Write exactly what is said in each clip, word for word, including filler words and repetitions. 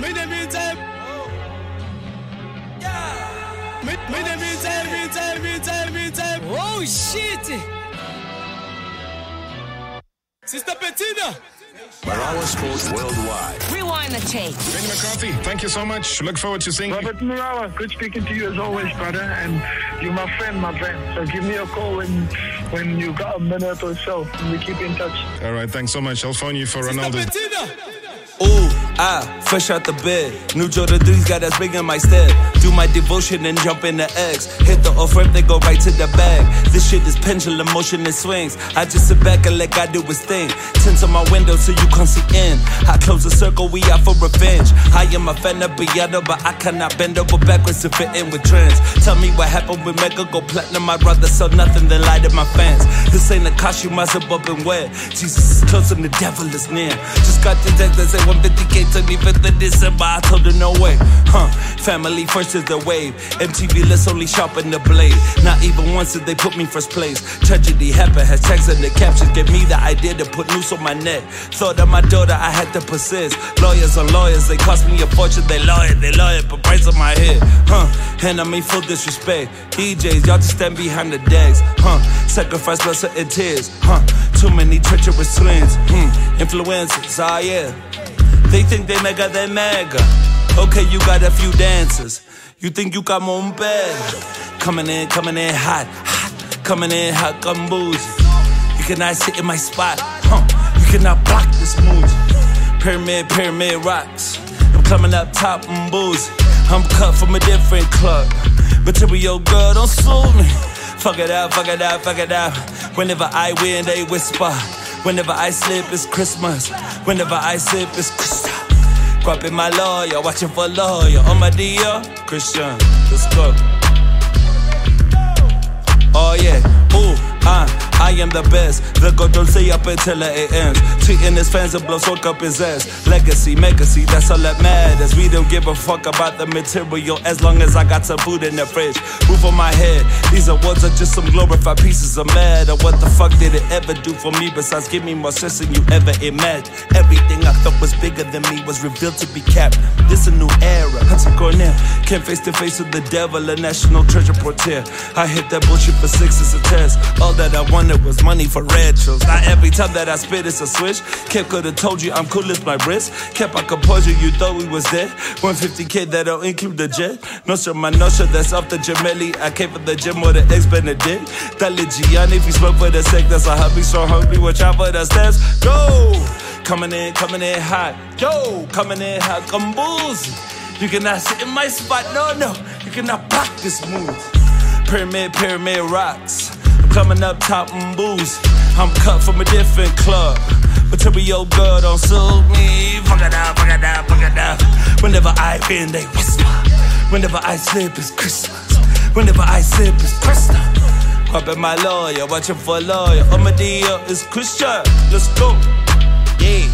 Oh shit! Sister Bettina! Marawa Sports Worldwide. Rewind the tape. Benny McCarthy, thank you so much. Look forward to seeing Robert you. Robert Marawa, good speaking to you as always, brother. And you're my friend, my friend. So give me a call when when you got a minute or so. And we keep in touch. All right, thanks so much. I'll phone you for Sister Ronaldo. Bettina! Ooh, ah, fresh out the bed. New Jordan threes got us big in my step. Do my devotion and jump in the X. Hit the off-ramp, they go right to the bag. This shit is pendulum motion and swings. I just sit back and let God do his thing. Tint on my window so you can't see in. I close the circle, we out for revenge. I am a fan of Beyonce, but I cannot bend over backwards to fit in with trends. Tell me what happened with Mega go platinum. I'd rather sell nothing than lie to my fans. This ain't a costume, I zip up and wear. Jesus is close and the devil is near. Just got the text that say one fifty K to me fifth of December, I told her no way. Huh, family first is the wave. M T V let's only sharpen the blade. Not even once did they put me first place. Tragedy happened, hashtags and the captions gave me the idea to put noose on my neck. Thought of my daughter, I had to persist. Lawyers are lawyers, they cost me a fortune. They lawyer, they lawyer, but price on my head. Huh, and I mean full disrespect. D Js, y'all just stand behind the decks. Huh, sacrifice blood, and tears. Huh, too many treacherous twins. Hmm, influencers, ah yeah. They think they mega, they mega. Okay, you got a few dancers. You think you got more bad. Coming in, coming in hot, hot. Coming in hot, come boozy. You cannot sit in my spot, huh? You cannot block this move. Pyramid, pyramid rocks. I'm coming up top and boozy. I'm cut from a different club. Material girl, don't sue me. Fuck it out, fuck it out, fuck it out. Whenever I win, they whisper. Whenever I slip, it's Christmas. Whenever I slip, it's Christmas. Grabbing my lawyer, watching for lawyer. On my D R, Christian, let's go. Oh yeah, ooh, ah, I am the best. The God don't say up until it ends. Treating his fans and blow soak up his ass. Legacy, legacy, that's all that matters. We don't give a fuck about the material as long as I got some food in the fridge. Roof on my head, these awards are just some glorified pieces of matter. What the fuck did it ever do for me besides give me more stress than you ever imagined? Everything I thought was bigger than me was revealed to be capped. This a new era, Hudson Cornell. Came face to face with the devil, a national treasure portier. I hit that bullshit for six as a test. All that I wanted was money for retros. Now every time that I spit it's a switch. Kept could've told you I'm cool as my wrist. Kept my composure, you thought we was dead. one fifty K that don't include the jet. No sir, my no sir, that's off the Gemelli. I came from the gym with the ex Benedict. That Gianni, if you smoke for the sake, that's a hobby. So hungry, watch out for the steps. Go! Coming in, coming in hot. Yo, coming in hot, come boozy. You cannot sit in my spot, no, no. You cannot block this move. Pyramid, pyramid rocks. I'm coming up top and boozy. I'm cut from a different club. Material girl, don't sue me. Fuck it out, fuck it out, fuck it out. Whenever I win, they whisper. Whenever I slip, it's Christmas. Whenever I slip, it's Christmas. Grabbing my lawyer, watching for a lawyer. On my D L, it's Christian. Let's go. Yeah.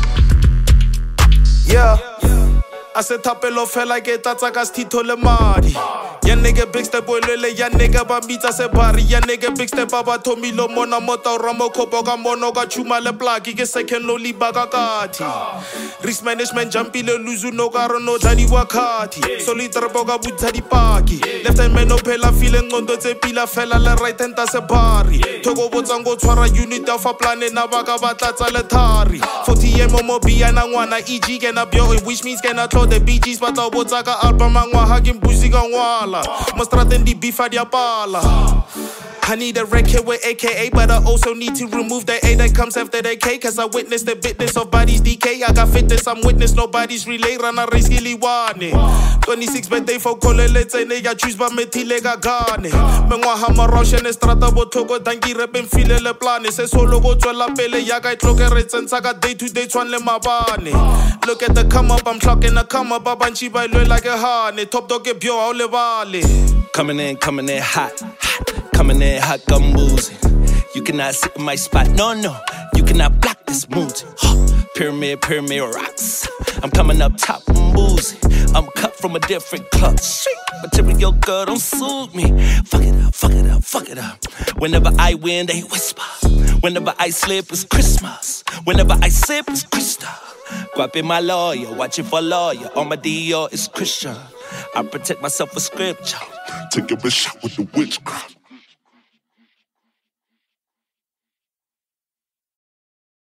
Yeah. I said tapelo fela ke tatsa ka stito le madi. Ya nigga big step bolele ya nigga ba mitsa se bari. Ya nigga big step ba thomilo mona mota ramo khopo ka mono ka chuma le plaki ke second lo liba ka kati. Risk management jumpile luzu no ka rono dadi wakati. Solitary boga butsa di paki. Left hand man no phela feeling ngondo tse pila fela le right hand ta se bari. Thoko botsa ngo tshwara unit of a plan na ba ka batla tsa le thari. forty M mo bia na ngwana E G ke na byo which means ke na the B Gs but I was like album mangwa hakim pussy gon wala mostraten di beef dia pala. I need a record with A K A, but I also need to remove the A that comes after the K. Cause I witnessed the witness of bodies decay. I got fitness, I'm witness, nobody's relay. Rana race gili wane twenty-six birthday for Kole, let's say nigga choose by me tilega gane. Mengwa hama roshan estrada botoko tangi repen file le plane. Se solo go la pele ya guy clock and saga day to day twan le mabane. Look at the come up, I'm clocking a come up, banchi by low like a hane. Top dog get pure all le vale. Coming in, coming in hot, hot. Coming in hot, come boozy. You cannot sit in my spot, no, no. You cannot block this mood. Huh. Pyramid, pyramid rocks. I'm coming up top and boozy. I'm cut from a different cloth. Material girl, don't suit me. Fuck it up, fuck it up, fuck it up. Whenever I win, they whisper. Whenever I slip, it's Christmas. Whenever I sip, it's Krista. Guap my lawyer, watching for lawyer. On my D R is Christian. I protect myself with scripture. Take a bitch shot with the witchcraft.